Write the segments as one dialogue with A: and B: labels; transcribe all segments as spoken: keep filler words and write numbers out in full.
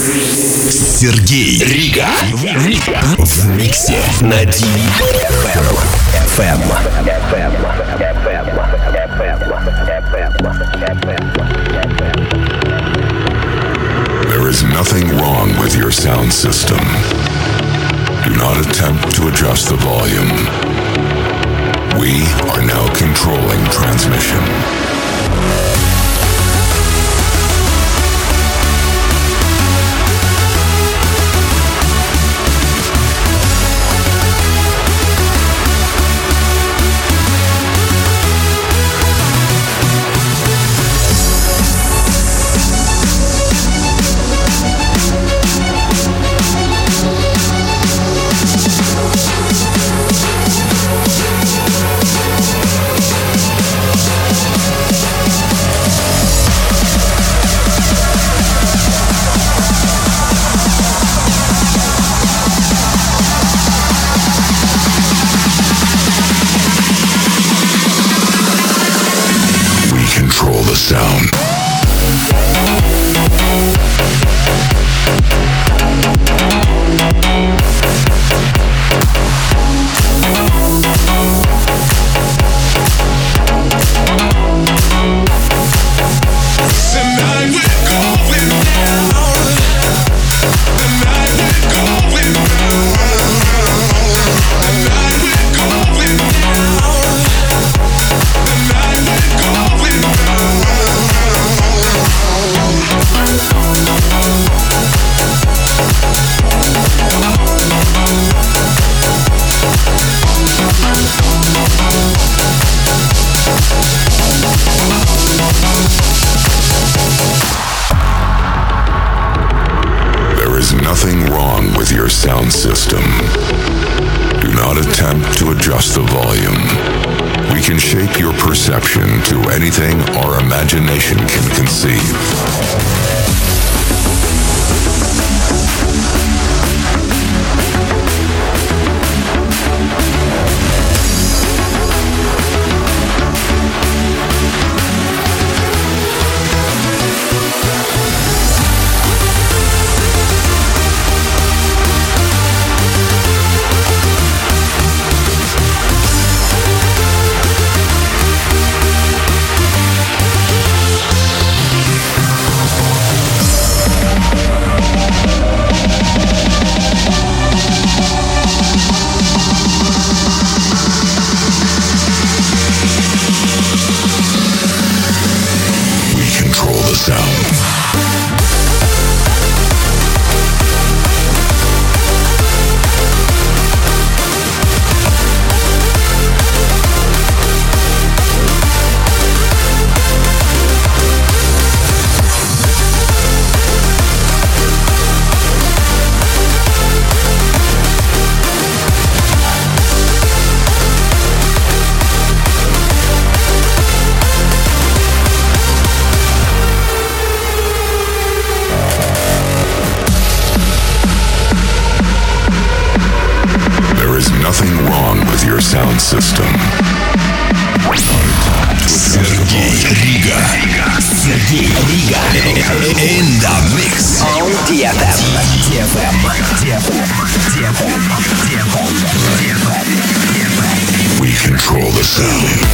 A: Сергей Рига. Рига. В миксе на ди эф эм.
B: There is nothing wrong with your sound system. Do not attempt to adjust the volume. We are now controlling transmission. Sound. Sound system. Do not attempt to adjust the volume. We can shape your perception to anything our imagination can conceive. Sound system.
A: Сергей Рига. Сергей Рига. In the mix. On ди эф эм. ди эф эм. ди эф эм. ди эф эм. ди эф эм. ди эф эм. ди эф эм.
B: We control the sound.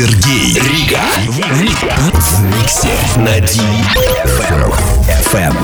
A: Сергей Рига. Рига. В миксе на ди эф эм.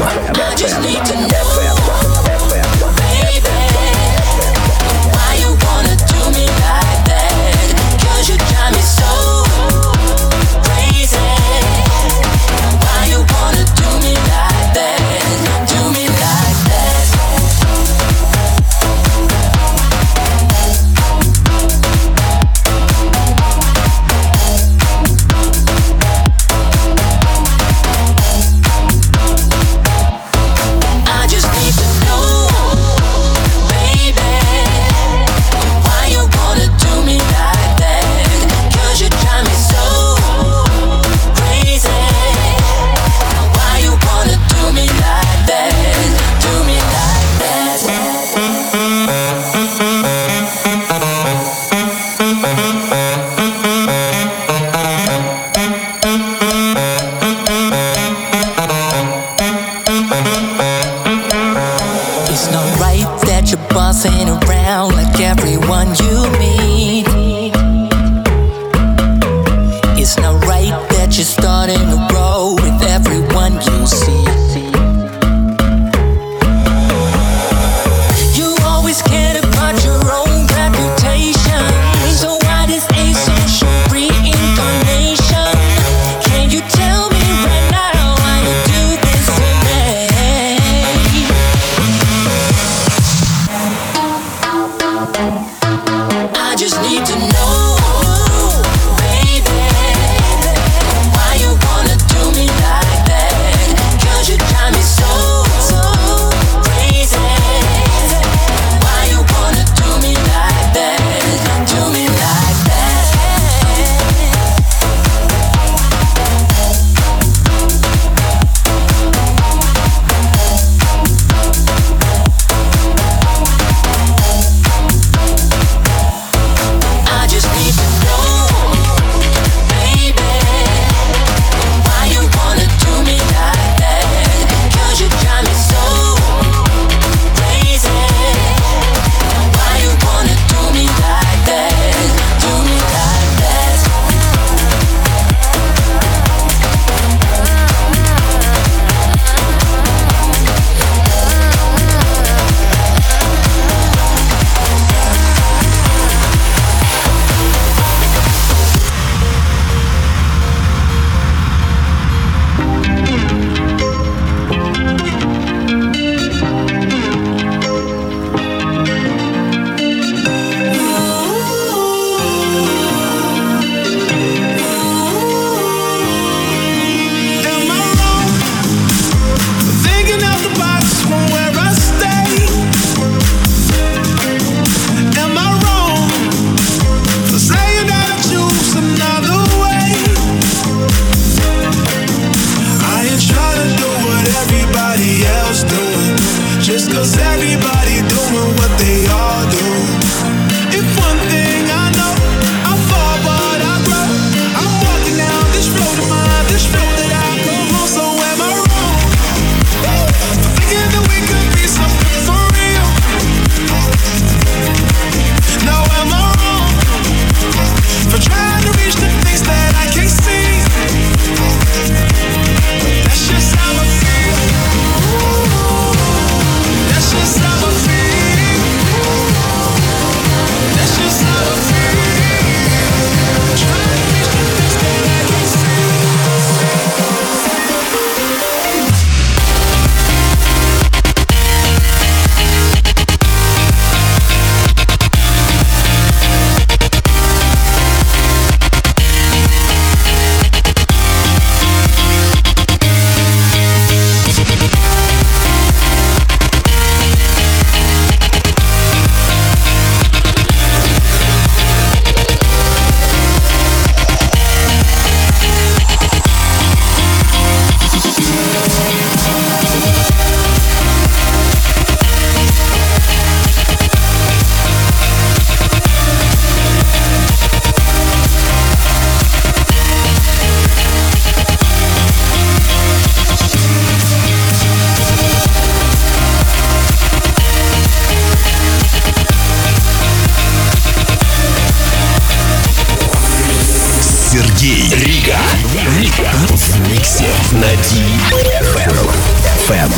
C: Around like everyone you meet. It's not right that you're starting a row with everyone you see. You always cared about your own reputation, so why this asocial reincarnation? Can you tell me right now why you do this to me? I just need to know, baby, why you wanna do me like that? 'Cause you drive me so, so crazy. Why you wanna do me like that? Do me like that. I just need
A: Рига в миксе на ди эф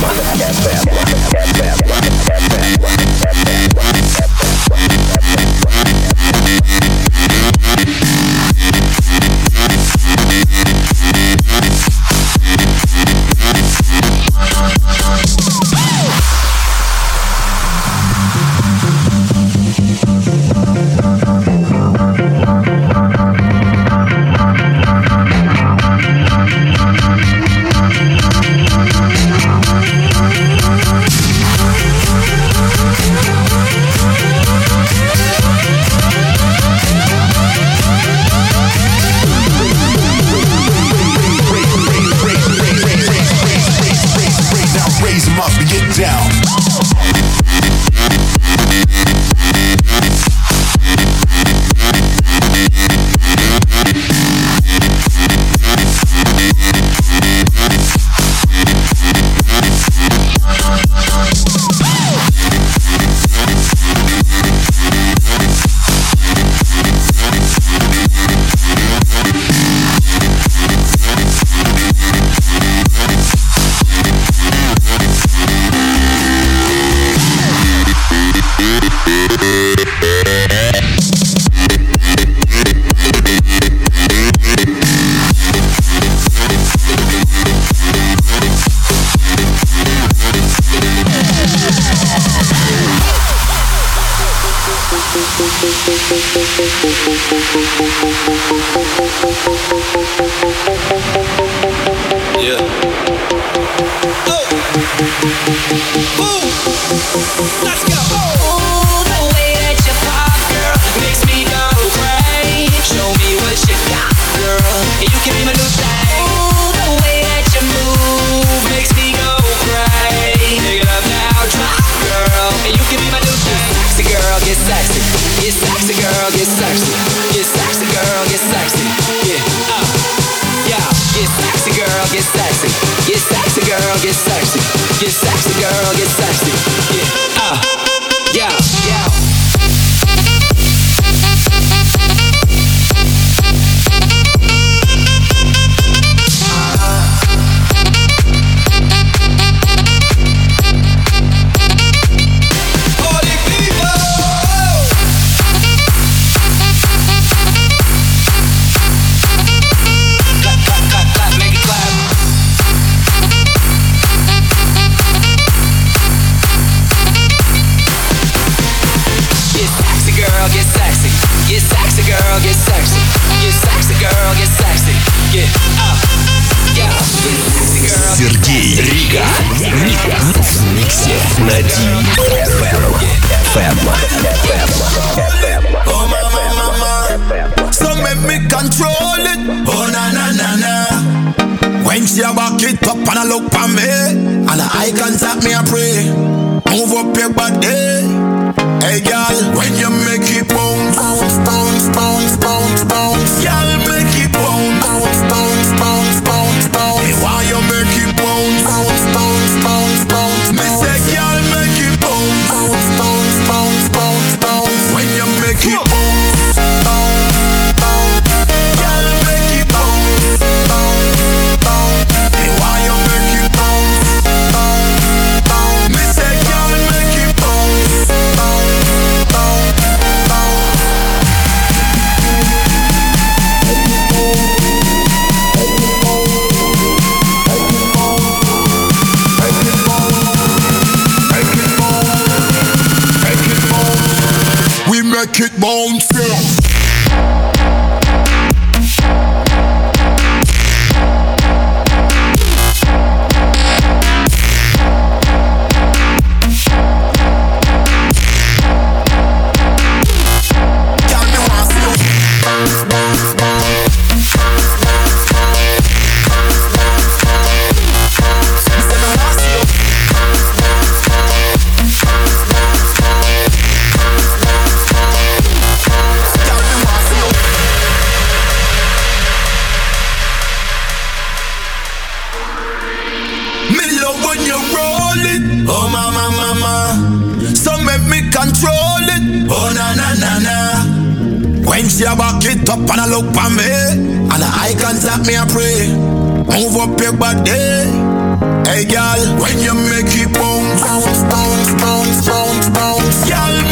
D: you back it up and I look for me. And the eye contact me, I pray. Move up your body. Hey girl, when you make it bounce, bounce, bounce, bounce, bounce, bounce. Girl,